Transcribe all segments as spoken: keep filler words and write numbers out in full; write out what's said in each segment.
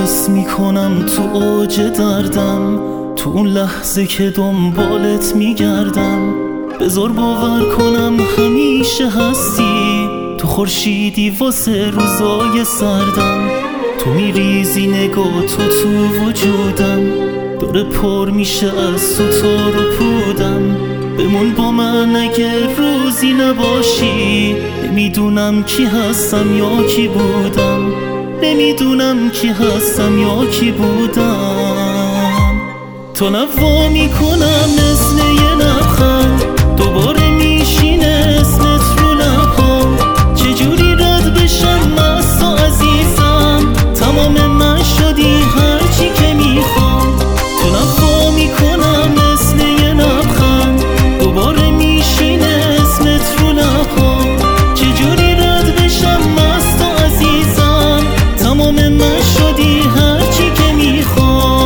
حس میکنم تو اوج دردم، تو اون لحظه که دنبالت میگردم. بذار باور کنم همیشه هستی، تو خورشیدی واسه روزای سردم. تو میریزی نگاه تو تو وجودم، داره پر میشه از تو تار و پودم. بمون با من اگه روزی نباشی، نمیدونم کی هستم یا کی بودم، نمیدونم کی هستم یا کی بودم. تا نوا میکنم مثل یه لبخند، دوباره میشینه اسمت رو لبام. چجوری رد بشم از تو عزیزم، تمام من شدی هرچی که میخوام. تا نوا میکنم مثل یه لبخند، دوباره میشینه اسمت رو لبام. چجوری رد بشم از تو عزیزم، تمام من شدی هرچی که میخوام.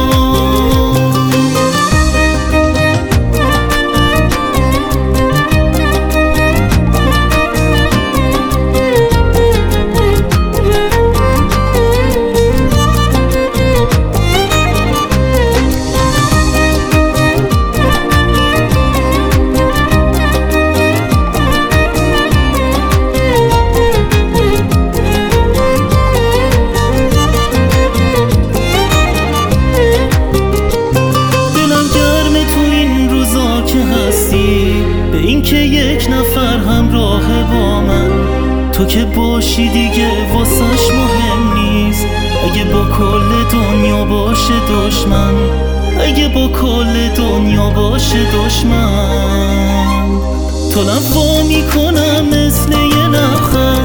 به این که یک نفر همراه با من، تو که باشی دیگه واسش مهم نیست. اگه با کل دنیا باشه دشمن، اگه با کل دنیا باشه دشمن. تا نوا میکنم مثل یه لبخند،